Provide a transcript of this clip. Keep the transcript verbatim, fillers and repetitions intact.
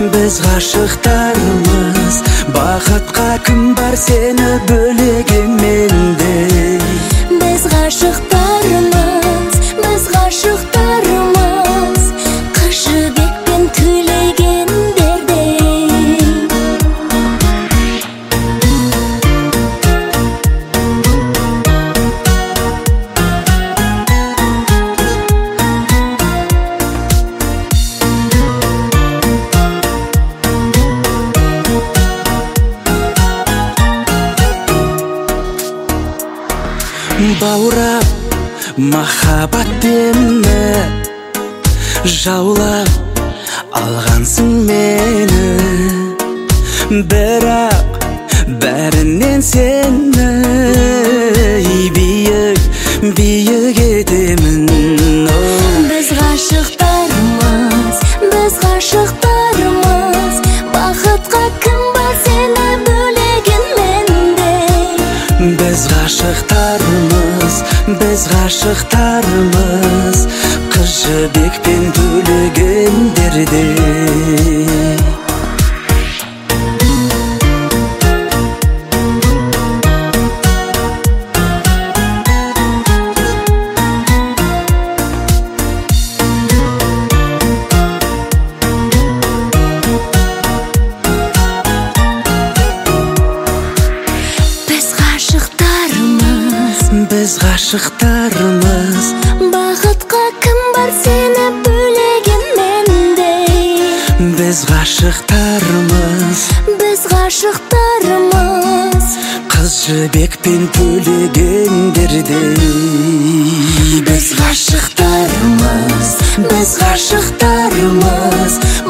Біз ғашықтармыз, бақытқа кім бар сені бөлеген мендей. Біз ғашықтармыз, біз ғашықтармыз, қыз жібек пен төлегендердей. Баурап махаббат демі жаулап алғансың мені, бірақ бәрінен сені биік биік етемін. Біз ғашықтармыз, біз ғашықтармыз, бақытқа кім бар сені бөлеген мендей. Біз ғашықтармыз, біз ғашықтармыз, қыз жібек пен төлегендердей. Біз ғашықтармыз, бақытқа кім бар сені бөлеген мендей. Біз ғашықтармыз, біз ғашықтармыз, қыз жібек пен төлегендердей. Біз ғашықтармыз, біз ғашықтармыз,